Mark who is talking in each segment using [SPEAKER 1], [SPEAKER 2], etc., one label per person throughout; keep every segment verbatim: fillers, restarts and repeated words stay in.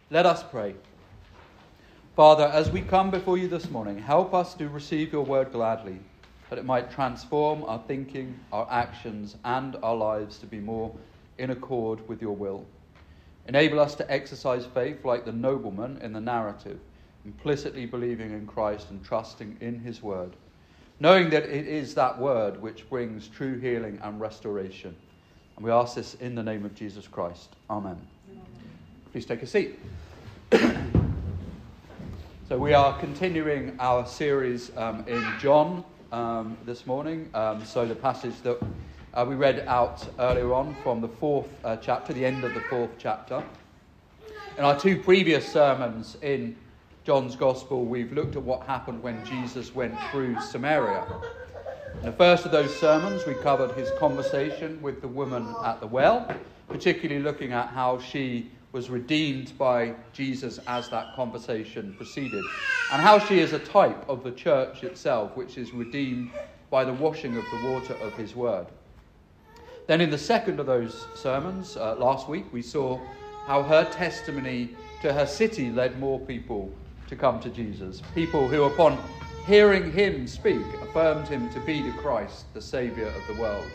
[SPEAKER 1] Let us pray. Father, as we come before you this morning, help us to receive your word gladly, that it might transform our thinking, our actions, and our lives to be more in accord with your will. Enable us to exercise faith like the nobleman in the narrative, implicitly believing in Christ and trusting in his word, knowing that it is that word which brings true healing and restoration. And we ask this in the name of Jesus Christ. Amen. Amen. Please take a seat. So we are continuing our series um, in John um, this morning. Um, so the passage that uh, we read out earlier on from the fourth uh, chapter, the end of the fourth chapter. In our two previous sermons in John's Gospel, we've looked at what happened when Jesus went through Samaria. In the first of those sermons, we covered his conversation with the woman at the well, particularly looking at how she was redeemed by Jesus as that conversation proceeded, and how she is a type of the church itself, which is redeemed by the washing of the water of his word. Then in the second of those sermons, uh, last week, we saw how her testimony to her city led more people to come to Jesus, people who upon hearing him speak affirmed him to be the Christ, the Saviour of the world.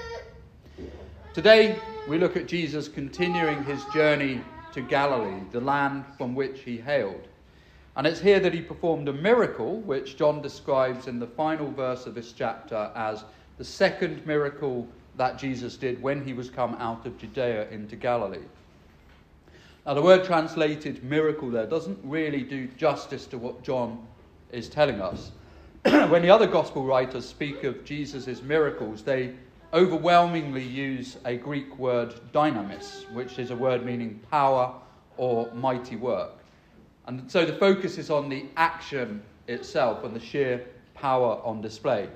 [SPEAKER 1] Today, we look at Jesus continuing his journey to Galilee, the land from which he hailed. And it's here that he performed a miracle, which John describes in the final verse of this chapter as the second miracle that Jesus did when he was come out of Judea into Galilee. Now, the word translated miracle there doesn't really do justice to what John is telling us. When the other gospel writers speak of Jesus' miracles, they overwhelmingly use a Greek word dynamis, which is a word meaning power or mighty work. And so the focus is on the action itself and the sheer power on display.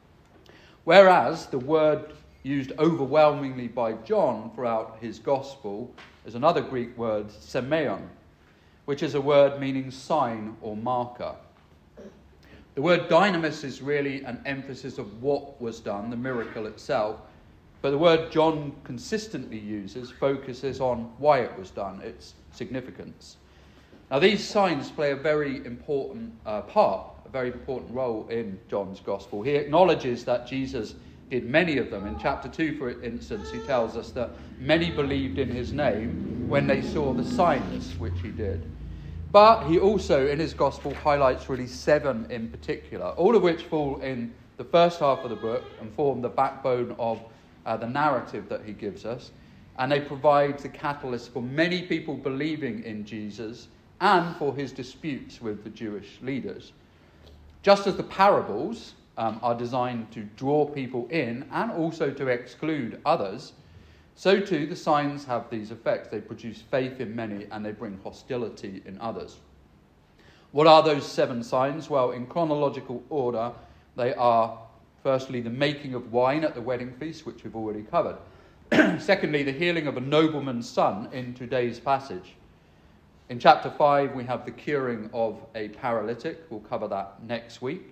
[SPEAKER 1] Whereas the word used overwhelmingly by John throughout his gospel is another Greek word, semeion, which is a word meaning sign or marker. The word dynamis is really an emphasis of what was done, the miracle itself. But the word John consistently uses focuses on why it was done, its significance. Now, these signs play a very important uh, part, a very important role in John's Gospel. He acknowledges that Jesus did many of them. In chapter two, for instance, he tells us that many believed in his name when they saw the signs which he did. But he also, in his gospel, highlights really seven in particular, all of which fall in the first half of the book and form the backbone of uh, the narrative that he gives us. And they provide the catalyst for many people believing in Jesus and for his disputes with the Jewish leaders. Just as the parables um, are designed to draw people in and also to exclude others, so too the signs have these effects. They produce faith in many and they bring hostility in others. What are those seven signs? Well, in chronological order, they are firstly the making of wine at the wedding feast, which we've already covered. Secondly, the healing of a nobleman's son in today's passage. In chapter five, we have the curing of a paralytic. We'll cover that next week.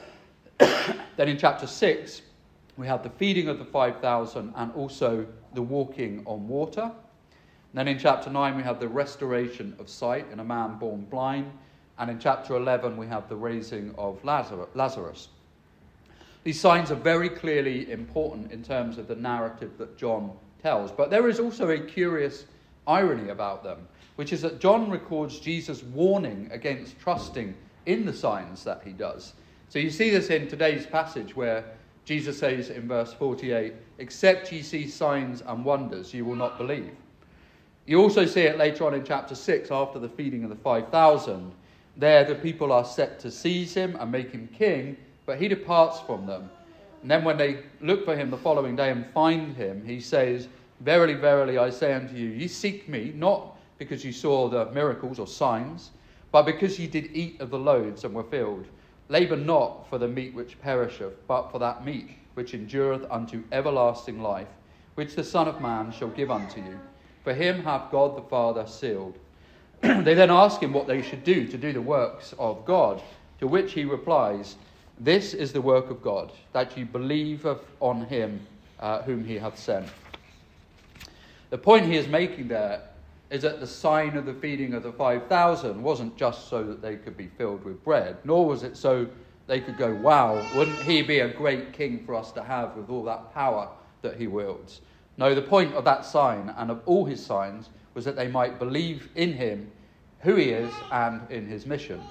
[SPEAKER 1] Then in chapter six, we have the feeding of the five thousand and also the walking on water. And then in chapter nine, we have the restoration of sight in a man born blind. And in chapter eleven, we have the raising of Lazarus. These signs are very clearly important in terms of the narrative that John tells. But there is also a curious irony about them, which is that John records Jesus' warning against trusting in the signs that he does. So you see this in today's passage where Jesus says in verse forty-eight, "Except ye see signs and wonders, you will not believe." You also see it later on in chapter six, after the feeding of the five thousand. There the people are set to seize him and make him king, but he departs from them. And then when they look for him the following day and find him, he says, "Verily, verily, I say unto you, ye seek me, not because you saw the miracles or signs, but because ye did eat of the loaves and were filled. Labour not for the meat which perisheth, but for that meat which endureth unto everlasting life, which the Son of Man shall give unto you. For him hath God the Father sealed." They then ask him what they should do to do the works of God, to which he replies, "This is the work of God, that ye believe on him uh, whom he hath sent." The point he is making there is that the sign of the feeding of the five thousand wasn't just so that they could be filled with bread, nor was it so they could go, wow, wouldn't he be a great king for us to have with all that power that he wields? No, the point of that sign and of all his signs was that they might believe in him, who he is, and in his mission.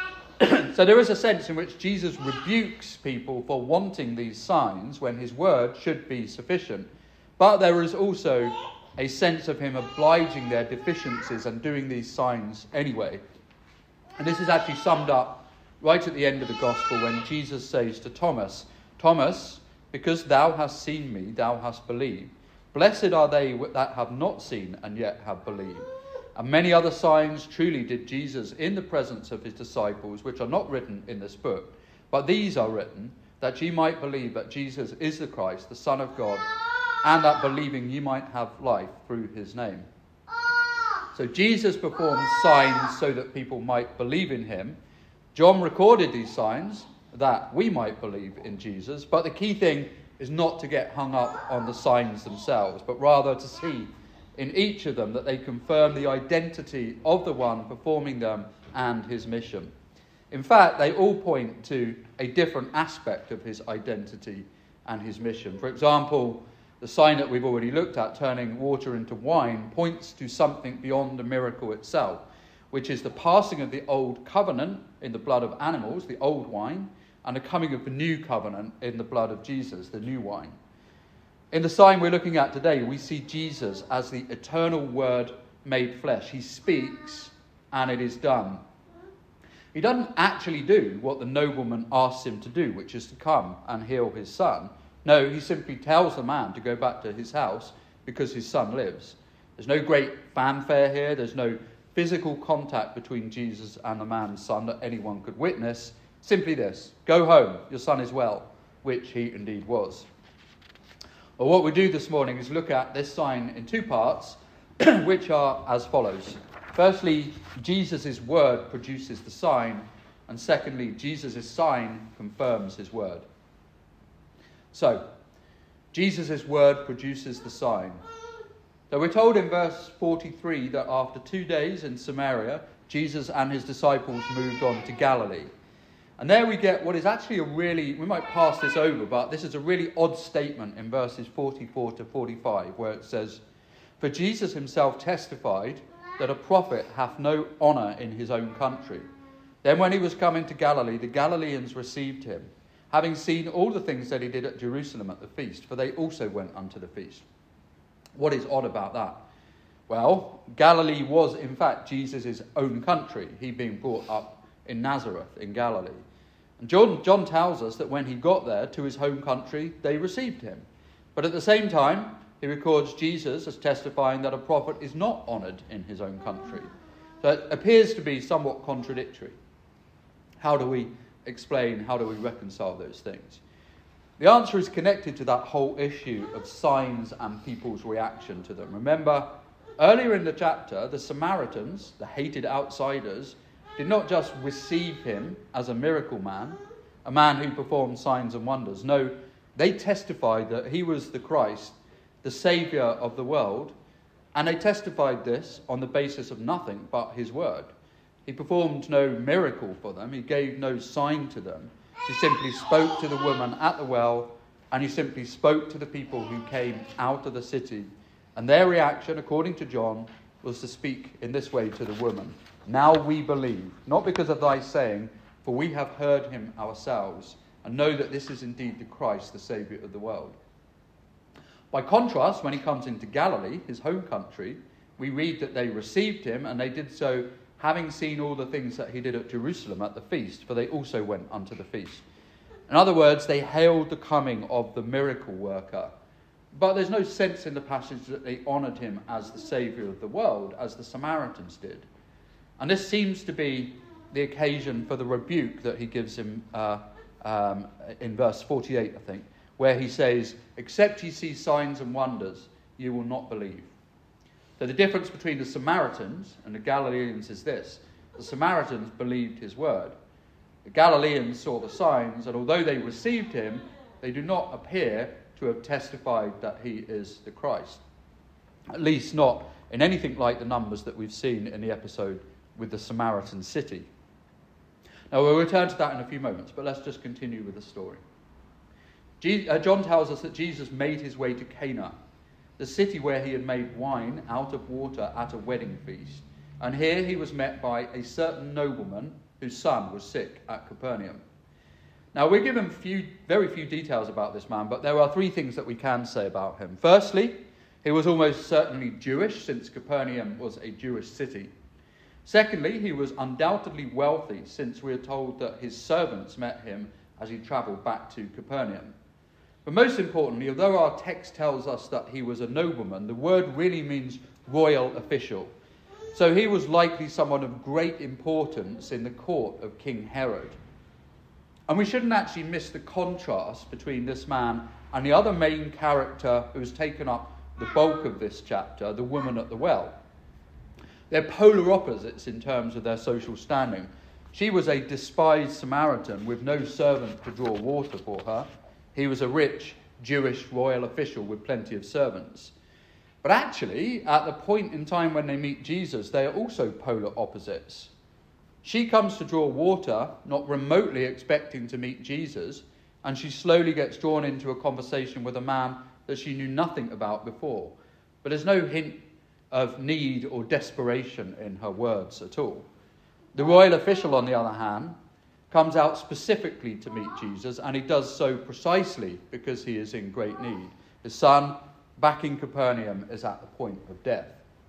[SPEAKER 1] So there is a sense in which Jesus rebukes people for wanting these signs when his word should be sufficient. But there is also a sense of him obliging their deficiencies and doing these signs anyway. And this is actually summed up right at the end of the gospel when Jesus says to Thomas, Thomas, because thou hast seen me, thou hast believed. Blessed are they that have not seen and yet have believed. And many other signs truly did Jesus in the presence of his disciples, which are not written in this book. But these are written, that ye might believe that Jesus is the Christ, the Son of God, and that believing ye might have life through his name. So Jesus performed signs so that people might believe in him. John recorded these signs that we might believe in Jesus. But the key thing is not to get hung up on the signs themselves, but rather to see in each of them that they confirm the identity of the one performing them and his mission. In fact, they all point to a different aspect of his identity and his mission. For example, the sign that we've already looked at, turning water into wine, points to something beyond the miracle itself, which is the passing of the old covenant in the blood of animals, the old wine, and the coming of the new covenant in the blood of Jesus, the new wine. In the sign we're looking at today, we see Jesus as the eternal Word made flesh. He speaks, and it is done. He doesn't actually do what the nobleman asks him to do, which is to come and heal his son. No, he simply tells the man to go back to his house because his son lives. There's no great fanfare here. There's no physical contact between Jesus and the man's son that anyone could witness. Simply this: go home, your son is well, which he indeed was. Well, what we do this morning is look at this sign in two parts, which are as follows. Firstly, Jesus' word produces the sign, and secondly, Jesus' sign confirms his word. So, Jesus' word produces the sign. So we're told in verse forty-three that after two days in Samaria, Jesus and his disciples moved on to Galilee. And there we get what is actually a really, we might pass this over, but this is a really odd statement in verses forty-four to forty-five, where it says, For Jesus himself testified that a prophet hath no honour in his own country. Then when he was come into Galilee, the Galileans received him, having seen all the things that he did at Jerusalem at the feast, for they also went unto the feast. What is odd about that? Well, Galilee was in fact Jesus' own country, he being brought up in Nazareth in Galilee. And John, John tells us that when he got there to his home country, they received him. But at the same time, he records Jesus as testifying that a prophet is not honoured in his own country. So it appears to be somewhat contradictory. How do we explain, how do we reconcile those things? The answer is connected to that whole issue of signs and people's reaction to them. Remember, earlier in the chapter, the Samaritans, the hated outsiders, did not just receive him as a miracle man, a man who performed signs and wonders. No, they testified that he was the Christ, the Saviour of the world, and they testified this on the basis of nothing but his word. He performed no miracle for them. He gave no sign to them. He simply spoke to the woman at the well, and he simply spoke to the people who came out of the city. And their reaction, according to John, was to speak in this way to the woman. Now we believe, not because of thy saying, for we have heard him ourselves, and know that this is indeed the Christ, the Saviour of the world. By contrast, when he comes into Galilee, his home country, we read that they received him, and they did so having seen all the things that he did at Jerusalem at the feast, for they also went unto the feast. In other words, they hailed the coming of the miracle worker. But there's no sense in the passage that they honoured him as the Saviour of the world, as the Samaritans did. And this seems to be the occasion for the rebuke that he gives him uh, um, in verse forty-eight, I think, where he says, Except ye see signs and wonders, you will not believe. So the difference between the Samaritans and the Galileans is this. The Samaritans believed his word. The Galileans saw the signs, and although they received him, they do not appear to have testified that he is the Christ. At least not in anything like the numbers that we've seen in the episode with the Samaritan city. Now, we'll return to that in a few moments, but let's just continue with the story. Je- uh, John tells us that Jesus made his way to Cana, the city where he had made wine out of water at a wedding feast. And here he was met by a certain nobleman whose son was sick at Capernaum. Now, we're given few, very few details about this man, but there are three things that we can say about him. Firstly, he was almost certainly Jewish, since Capernaum was a Jewish city. Secondly, he was undoubtedly wealthy, since we are told that his servants met him as he travelled back to Capernaum. But most importantly, although our text tells us that he was a nobleman, the word really means royal official. So he was likely someone of great importance in the court of King Herod. And we shouldn't actually miss the contrast between this man and the other main character who has taken up the bulk of this chapter, the woman at the well. They're polar opposites in terms of their social standing. She was a despised Samaritan with no servant to draw water for her. He was a rich Jewish royal official with plenty of servants. But actually, at the point in time when they meet Jesus, they are also polar opposites. She comes to draw water, not remotely expecting to meet Jesus, and she slowly gets drawn into a conversation with a man that she knew nothing about before. But there's no hint of need or desperation in her words at all. The royal official, on the other hand, comes out specifically to meet Jesus, and he does so precisely because he is in great need. His son, back in Capernaum, is at the point of death.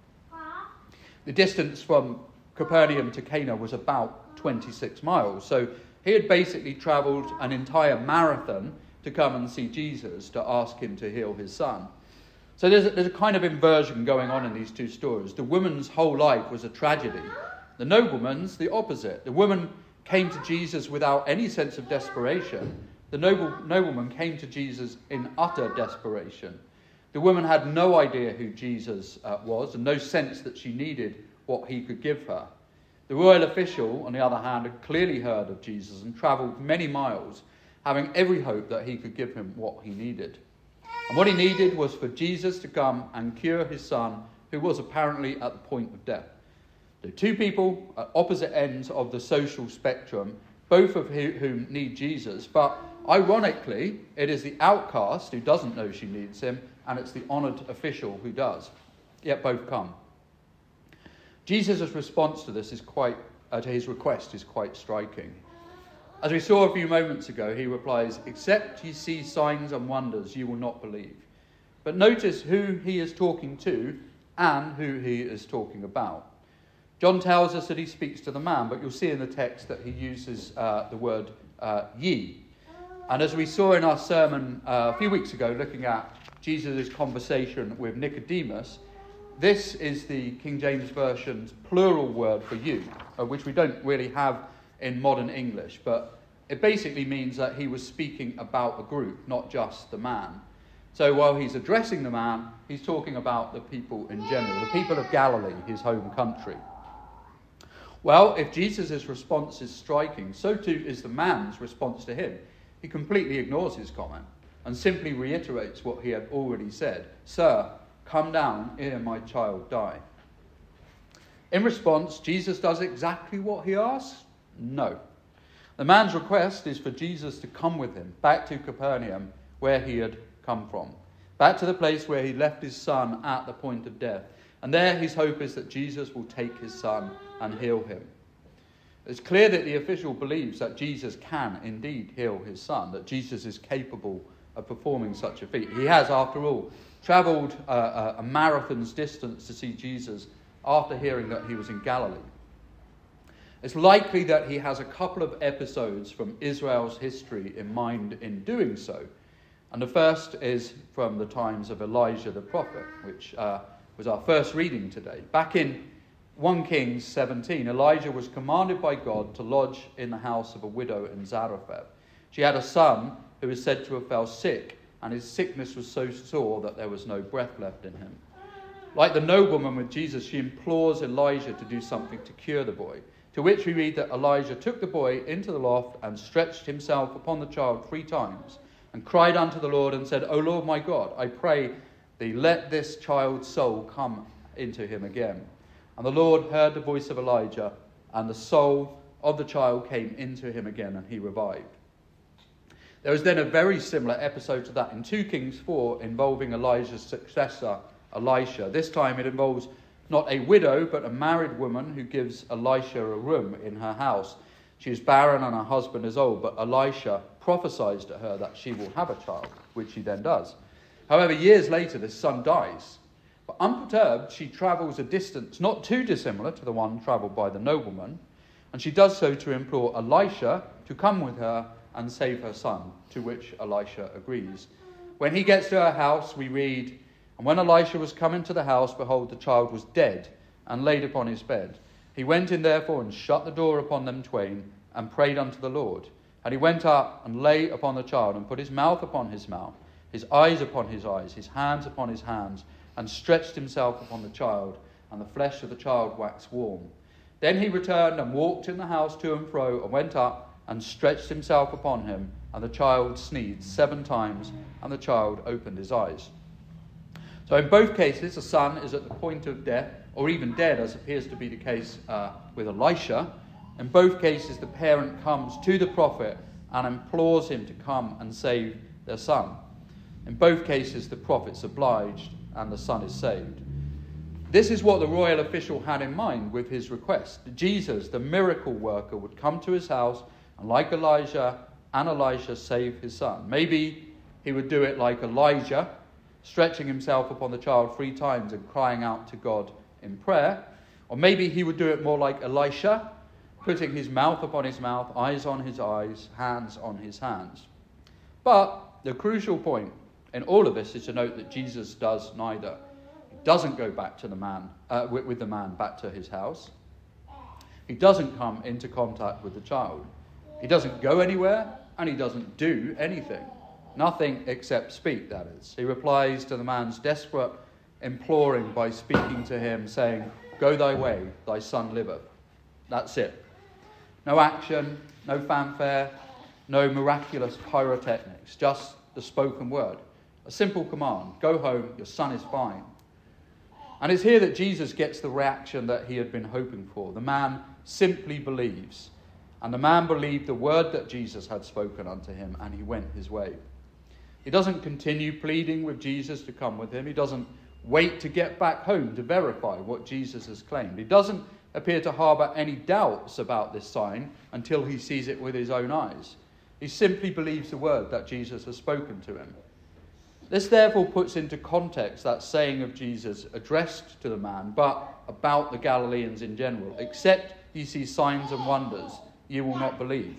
[SPEAKER 1] The distance from Capernaum to Cana was about twenty-six miles, so he had basically travelled an entire marathon to come and see Jesus, to ask him to heal his son. So there's a, there's a kind of inversion going on in these two stories. The woman's whole life was a tragedy. The nobleman's the opposite. The woman came to Jesus without any sense of desperation. The noble, nobleman came to Jesus in utter desperation. The woman had no idea who Jesus uh, was, and no sense that she needed what he could give her. The royal official, on the other hand, had clearly heard of Jesus and travelled many miles, having every hope that he could give him what he needed. And what he needed was for Jesus to come and cure his son, who was apparently at the point of death. The two people at opposite ends of the social spectrum, both of whom need Jesus, but ironically, it is the outcast who doesn't know she needs him, and it's the honoured official who does. Yet both come. Jesus' response to this is quite, uh, to his request is quite striking. As we saw a few moments ago, he replies, "Except ye see signs and wonders, you will not believe." But notice who he is talking to and who he is talking about. John tells us that he speaks to the man, but you'll see in the text that he uses uh, the word uh, ye. And as we saw in our sermon uh, a few weeks ago, looking at Jesus' conversation with Nicodemus, this is the King James Version's plural word for you, uh, which we don't really have in modern English, but it basically means that he was speaking about a group, not just the man. So while he's addressing the man, he's talking about the people in general, the people of Galilee, his home country. Well, if Jesus' response is striking, so too is the man's response to him. He completely ignores his comment and simply reiterates what he had already said. "Sir, come down, ere my child die." In response, Jesus does exactly what he asks? No. The man's request is for Jesus to come with him back to Capernaum, where he had come from, back to the place where he left his son at the point of death. And there his hope is that Jesus will take his son and heal him. It's clear that the official believes that Jesus can indeed heal his son, that Jesus is capable of performing such a feat. He has, after all, travelled uh, a marathon's distance to see Jesus after hearing that he was in Galilee. It's likely that he has a couple of episodes from Israel's history in mind in doing so. And the first is from the times of Elijah the prophet, which uh, was our first reading today. Back in First Kings seventeen, Elijah was commanded by God to lodge in the house of a widow in Zarephath. She had a son who was said to have fell sick, and his sickness was so sore that there was no breath left in him. Like the nobleman with Jesus, she implores Elijah to do something to cure the boy, to which we read that Elijah took the boy into the loft and stretched himself upon the child three times, and cried unto the Lord and said, "O Lord my God, I pray thee, let this child's soul come into him again. And the Lord heard the voice of Elijah, and the soul of the child came into him again, and he revived. There was then a very similar episode to that in Second Kings four involving Elijah's successor, Elisha. This time it involves not a widow, but a married woman who gives Elisha a room in her house. She is barren and her husband is old, but Elisha prophesies to her that she will have a child, which she then does. However, years later, this son dies. But unperturbed, she travels a distance not too dissimilar to the one travelled by the nobleman, and she does so to implore Elisha to come with her and save her son, to which Elisha agrees. When he gets to her house, we read, "And when Elisha was come into the house, behold, the child was dead, and laid upon his bed. He went in therefore and shut the door upon them twain, and prayed unto the Lord. And he went up and lay upon the child, and put his mouth upon his mouth, his eyes upon his eyes, his hands upon his hands, and stretched himself upon the child, and the flesh of the child waxed warm. Then he returned and walked in the house to and fro, and went up and stretched himself upon him, and the child sneezed seven times, and the child opened his eyes." So in both cases, the son is at the point of death, or even dead, as appears to be the case uh, with Elisha. In both cases, the parent comes to the prophet and implores him to come and save their son. In both cases, the prophet's obliged, and the son is saved. This is what the royal official had in mind with his request. Jesus, the miracle worker, would come to his house and, like Elijah and Elisha, save his son. Maybe he would do it like Elijah, stretching himself upon the child three times and crying out to God in prayer. Or maybe he would do it more like Elisha, putting his mouth upon his mouth, eyes on his eyes, hands on his hands. But the crucial point in all of this is to note that Jesus does neither. He doesn't go back to the man, uh, with, with the man back to his house. He doesn't come into contact with the child. He doesn't go anywhere, and he doesn't do anything. Nothing except speak, that is. He replies to the man's desperate imploring by speaking to him, saying, "Go thy way, thy son liveth." That's it. No action, no fanfare, no miraculous pyrotechnics, just the spoken word. A simple command: go home, your son is fine. And it's here that Jesus gets the reaction that he had been hoping for. The man simply believes. And the man believed the word that Jesus had spoken unto him, and he went his way. He doesn't continue pleading with Jesus to come with him. He doesn't wait to get back home to verify what Jesus has claimed. He doesn't appear to harbour any doubts about this sign until he sees it with his own eyes. He simply believes the word that Jesus has spoken to him. This therefore puts into context that saying of Jesus addressed to the man, but about the Galileans in general: "Except ye see signs and wonders, ye will not believe."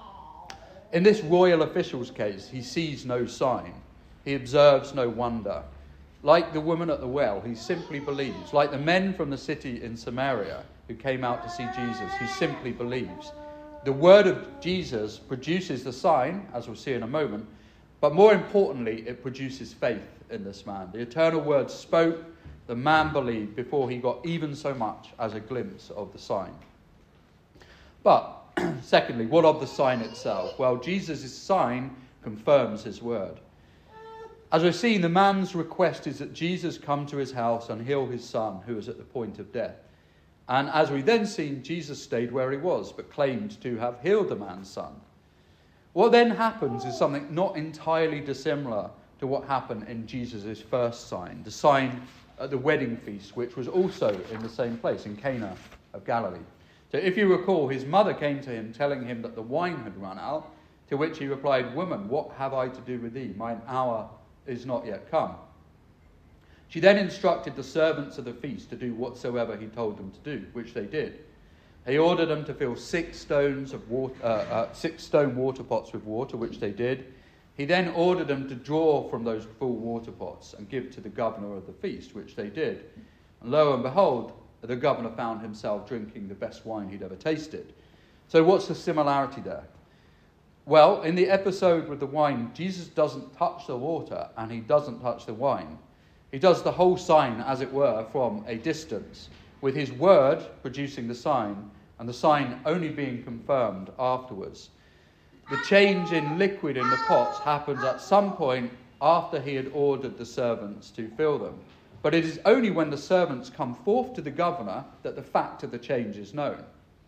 [SPEAKER 1] In this royal official's case, he sees no sign. He observes no wonder. Like the woman at the well, he simply believes. Like the men from the city in Samaria who came out to see Jesus, he simply believes. The word of Jesus produces the sign, as we'll see in a moment, but more importantly, it produces faith in this man. The eternal word spoke, the man believed before he got even so much as a glimpse of the sign. But, secondly, what of the sign itself? Well, Jesus' sign confirms his word. As we've seen, the man's request is that Jesus come to his house and heal his son, who is at the point of death. And as we then seen, Jesus stayed where he was, but claimed to have healed the man's son. What then happens is something not entirely dissimilar to what happened in Jesus' first sign, the sign at the wedding feast, which was also in the same place, in Cana of Galilee. So if you recall, his mother came to him telling him that the wine had run out, to which he replied, "Woman, what have I to do with thee? Mine hour is not yet come." She then instructed the servants of the feast to do whatsoever he told them to do, which they did. He ordered them to fill six stones of water, uh, uh, six stone water pots with water, which they did. He then ordered them to draw from those full water pots and give to the governor of the feast, which they did. And lo and behold, the governor found himself drinking the best wine he'd ever tasted. So what's the similarity there? Well, in the episode with the wine, Jesus doesn't touch the water and he doesn't touch the wine. He does the whole sign, as it were, from a distance, with his word producing the sign and the sign only being confirmed afterwards. The change in liquid in the pots happens at some point after he had ordered the servants to fill them. but it is only when the servants come forth to the governor that the fact of the change is known.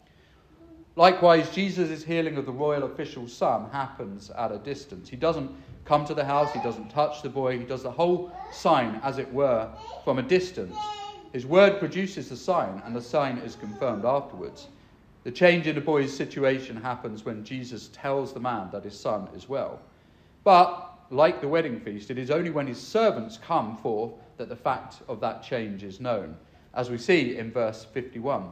[SPEAKER 1] Likewise, Jesus' healing of the royal official's son happens at a distance. He doesn't come to the house, he doesn't touch the boy, he does the whole sign, as it were, from a distance. His word produces the sign, and the sign is confirmed afterwards. The change in the boy's situation happens when Jesus tells the man that his son is well. But, like the wedding feast, it is only when his servants come forth that the fact of that change is known, as we see in verse fifty-one.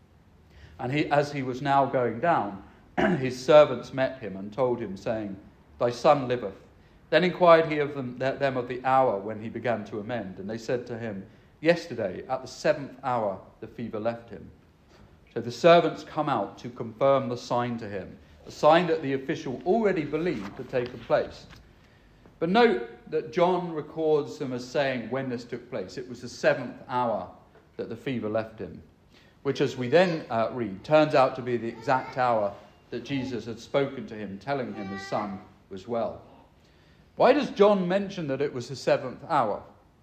[SPEAKER 1] And he, as he was now going down, his servants met him and told him, saying, Thy son liveth. Then inquired he of them, them of the hour when he began to amend. And they said to him, Yesterday, at the seventh hour, the fever left him. So the servants come out to confirm the sign to him, a sign that the official already believed had taken place. But note that John records them as saying when this took place. It was the seventh hour that the fever left him, which, as we then uh, read, turns out to be the exact hour that Jesus had spoken to him, telling him his son was well. Why does John mention that it was the seventh hour?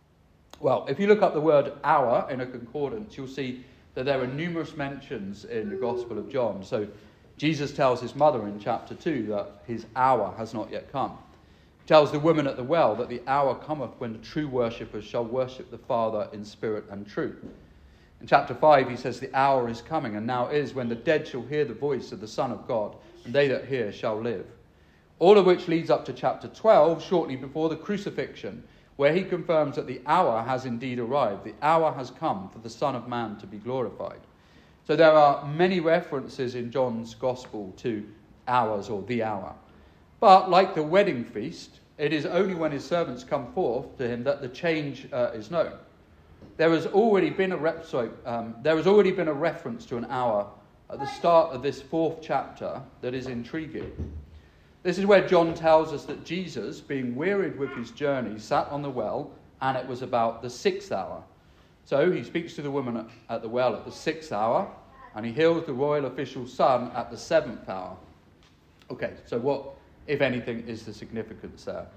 [SPEAKER 1] Well, if you look up the word hour in a concordance, you'll see that there are numerous mentions in the Gospel of John. So Jesus tells his mother in chapter two that his hour has not yet come. He tells the woman at the well that the hour cometh when the true worshippers shall worship the Father in spirit and truth. In chapter five, he says, The hour is coming, and now is, when the dead shall hear the voice of the Son of God, and they that hear shall live. All of which leads up to chapter twelve, shortly before the crucifixion, where he confirms that the hour has indeed arrived. The hour has come for the Son of Man to be glorified. So there are many references in John's Gospel to hours or the hour. But like the wedding feast, it is only when his servants come forth to him that the change uh, is known. There has already been a rep- sorry, um, there has already been a reference to an hour at the start of this fourth chapter that is intriguing. This is where John tells us that Jesus, being wearied with his journey, sat on the well, and it was about the sixth hour. So he speaks to the woman at the well at the sixth hour, and he heals the royal official's son at the seventh hour. Okay, so what, if anything, is the significance there?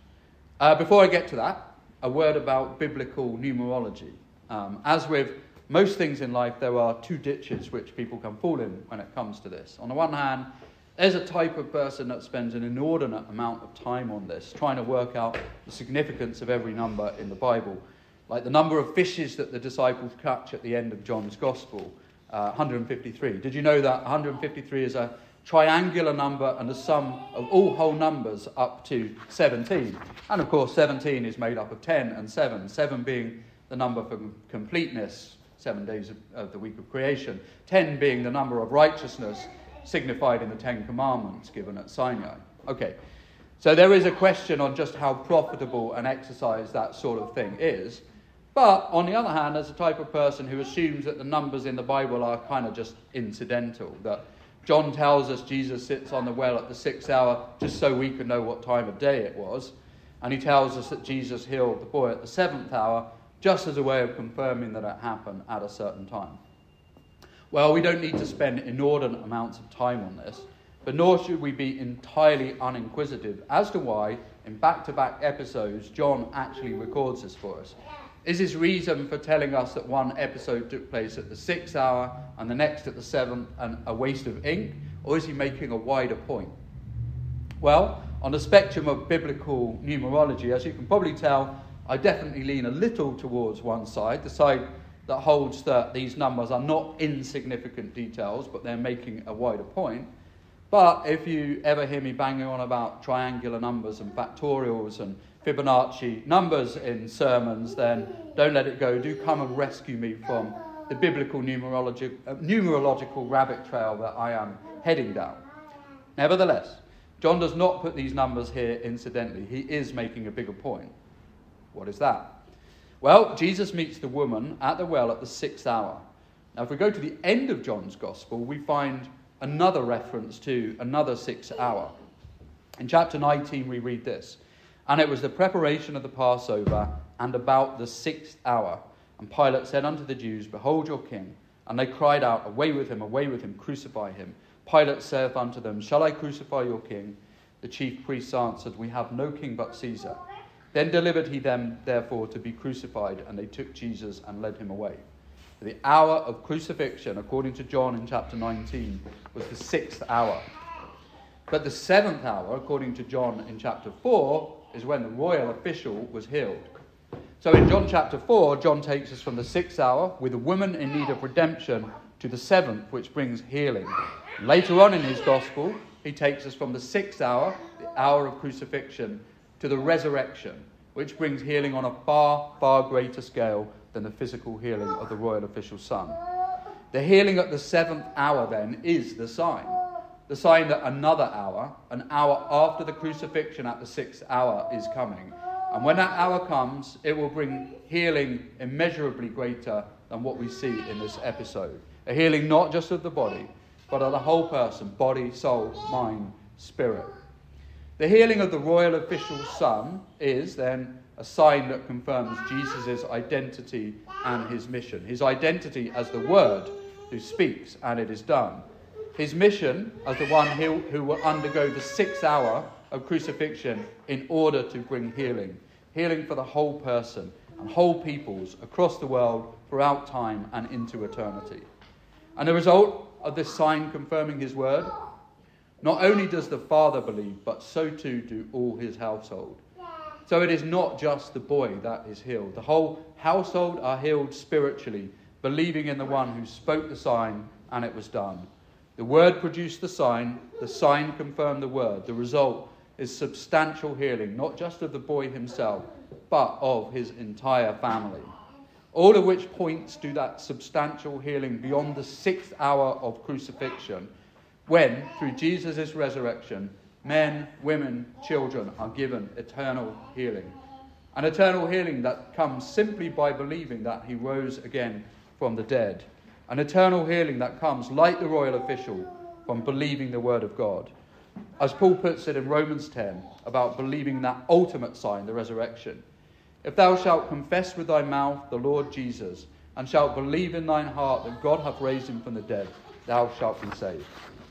[SPEAKER 1] Uh, before I get to that, a word about biblical numerology. Um, as with most things in life, there are two ditches which people can fall in when it comes to this. On the one hand, there's a type of person that spends an inordinate amount of time on this, trying to work out the significance of every number in the Bible. Like the number of fishes that the disciples catch at the end of John's Gospel, uh, one hundred fifty-three. Did you know that one hundred fifty-three is a triangular number and the sum of all whole numbers up to seventeen? And of course, seventeen is made up of ten and seven, seven being the number for completeness, seven days of, of the week of creation, ten being the number of righteousness, signified in the Ten Commandments given at Sinai. Okay, so there is a question on just how profitable an exercise that sort of thing is. But on the other hand, there's a type of person who assumes that the numbers in the Bible are kind of just incidental, that John tells us Jesus sits on the well at the sixth hour just so we can know what time of day it was. And he tells us that Jesus healed the boy at the seventh hour just as a way of confirming that it happened at a certain time. Well, we don't need to spend inordinate amounts of time on this, but nor should we be entirely uninquisitive as to why, in back-to-back episodes, John actually records this for us. Is his reason for telling us that one episode took place at the sixth hour and the next at the seventh and a waste of ink, or is he making a wider point? Well, on the spectrum of biblical numerology, as you can probably tell, I definitely lean a little towards one side, the side that holds that these numbers are not insignificant details, but they're making a wider point. But if you ever hear me banging on about triangular numbers and factorials and Fibonacci numbers in sermons, then don't let it go. Do come and rescue me from the biblical numerologi- uh, numerological rabbit trail that I am heading down. Nevertheless, John does not put these numbers here incidentally. He is making a bigger point. What is that? Well, Jesus meets the woman at the well at the sixth hour. Now, if we go to the end of John's Gospel, we find another reference to another sixth hour. In chapter nineteen, we read this. And it was the preparation of the Passover, and about the sixth hour. And Pilate said unto the Jews, Behold your king. And they cried out, Away with him, away with him, crucify him. Pilate saith unto them, Shall I crucify your king? The chief priests answered, We have no king but Caesar. Then delivered he them, therefore, to be crucified, and they took Jesus and led him away. The hour of crucifixion, according to John in chapter nineteen, was the sixth hour. But the seventh hour, according to John in chapter four, is when the royal official was healed. So in John chapter four, John takes us from the sixth hour, with a woman in need of redemption, to the seventh, which brings healing. Later on in his gospel, he takes us from the sixth hour, the hour of crucifixion, to the resurrection, which brings healing on a far, far greater scale than the physical healing of the royal official's son. The healing at the seventh hour, then, is the sign. The sign that another hour, an hour after the crucifixion at the sixth hour, is coming. And when that hour comes, it will bring healing immeasurably greater than what we see in this episode. A healing not just of the body, but of the whole person, body, soul, mind, spirit. The healing of the royal official's son is, then, a sign that confirms Jesus' identity and his mission. His identity as the Word who speaks, and it is done. His mission as the one who, who will undergo the sixth hour of crucifixion in order to bring healing. Healing for the whole person and whole peoples across the world, throughout time and into eternity. And the result of this sign confirming his word, not only does the Father believe, but so too do all his household. So it is not just the boy that is healed. The whole household are healed spiritually, believing in the one who spoke the sign, and it was done. The word produced the sign, the sign confirmed the word. The result is substantial healing, not just of the boy himself, but of his entire family. All of which points to that substantial healing beyond the sixth hour of crucifixion, when, through Jesus' resurrection, men, women, children are given eternal healing. An eternal healing that comes simply by believing that he rose again from the dead. An eternal healing that comes, like the royal official, from believing the word of God. As Paul puts it in Romans ten, about believing that ultimate sign, the resurrection. If thou shalt confess with thy mouth the Lord Jesus, and shalt believe in thine heart that God hath raised him from the dead, thou shalt be saved.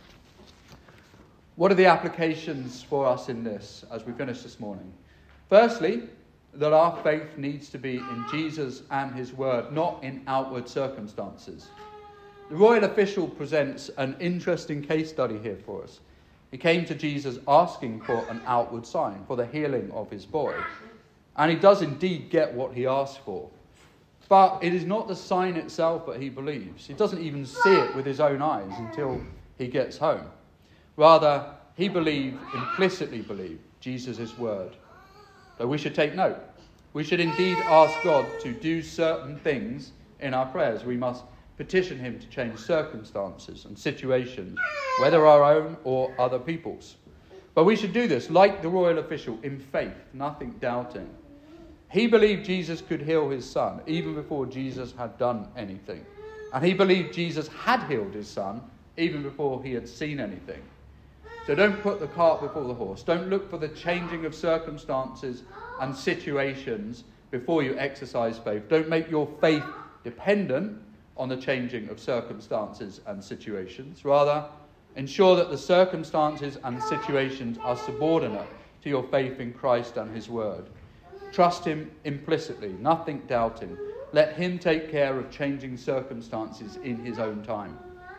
[SPEAKER 1] What are the applications for us in this as we finish this morning? Firstly, that our faith needs to be in Jesus and his word, not in outward circumstances. The royal official presents an interesting case study here for us. He came to Jesus asking for an outward sign, for the healing of his boy. And he does indeed get what he asked for. But it is not the sign itself that he believes. He doesn't even see it with his own eyes until he gets home. Rather, he believed, implicitly believed, Jesus' word. So we should take note. We should indeed ask God to do certain things in our prayers. We must petition him to change circumstances and situations, whether our own or other people's. But we should do this, like the royal official, in faith, nothing doubting. He believed Jesus could heal his son, even before Jesus had done anything. And he believed Jesus had healed his son, even before he had seen anything. So don't put the cart before the horse. Don't look for the changing of circumstances and situations before you exercise faith. Don't make your faith dependent on the changing of circumstances and situations. Rather, ensure that the circumstances and situations are subordinate to your faith in Christ and his word. Trust him implicitly, nothing doubting. Let him take care of changing circumstances in his own time.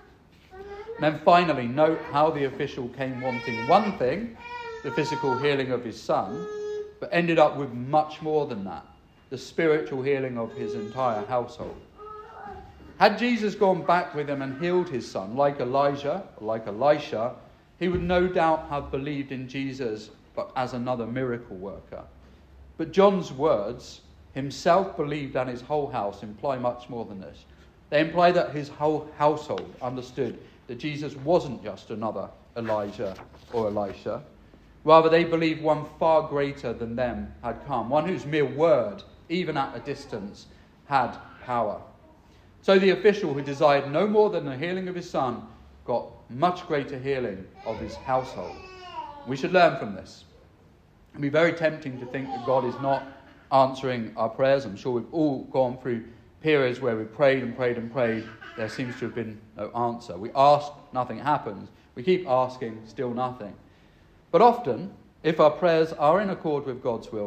[SPEAKER 1] And then finally, note how the official came wanting one thing, the physical healing of his son, but ended up with much more than that, the spiritual healing of his entire household. Had Jesus gone back with him and healed his son, like Elijah, or like Elisha, he would no doubt have believed in Jesus, but as another miracle worker. But John's words, himself believed and his whole house, imply much more than this. They imply that his whole household understood that Jesus wasn't just another Elijah or Elisha. Rather, they believed one far greater than them had come, one whose mere word, even at a distance, had power. So the official, who desired no more than the healing of his son, got much greater healing of his household. We should learn from this. It can be very tempting to think that God is not answering our prayers. I'm sure we've all gone through periods where we prayed and prayed and prayed. There seems to have been no answer. We ask, nothing happens. We keep asking, still nothing. But often, if our prayers are in accord with God's will,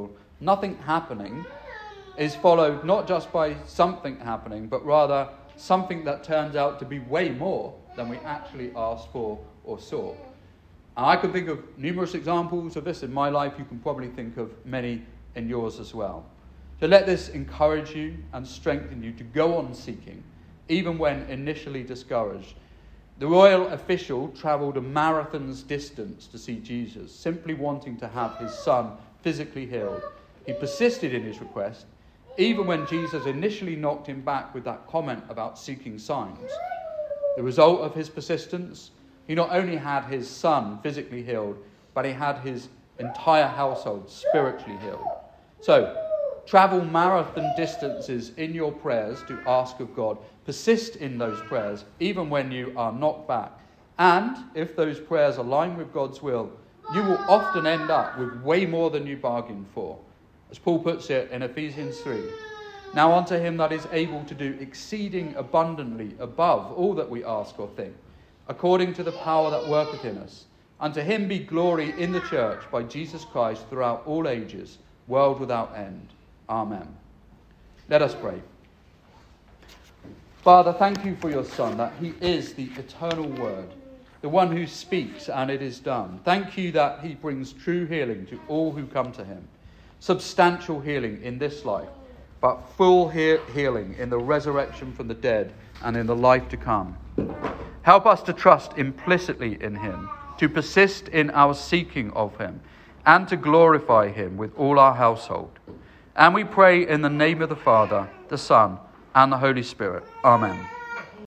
[SPEAKER 1] nothing happening is followed not just by something happening, but rather something that turns out to be way more than we actually asked for or saw. And I can think of numerous examples of this in my life. You can probably think of many in yours as well. So let this encourage you and strengthen you to go on seeking, even when initially discouraged. The royal official travelled a marathon's distance to see Jesus, simply wanting to have his son physically healed. He persisted in his request, even when Jesus initially knocked him back with that comment about seeking signs. The result of his persistence, he not only had his son physically healed, but he had his entire household spiritually healed. So, travel marathon distances in your prayers to ask of God. Persist in those prayers, even when you are knocked back. And if those prayers align with God's will, you will often end up with way more than you bargained for. As Paul puts it in Ephesians three, now unto him that is able to do exceeding abundantly above all that we ask or think, according to the power that worketh in us. Unto him be glory in the church by Jesus Christ throughout all ages, world without end. Amen. Let us pray. Father, thank you for your Son, that he is the eternal Word, the one who speaks and it is done. Thank you that he brings true healing to all who come to him. Substantial healing in this life, but full he- healing in the resurrection from the dead and in the life to come. Help us to trust implicitly in him, to persist in our seeking of him, and to glorify him with all our household. And we pray in the name of the Father, the Son, and the Holy Spirit. Amen.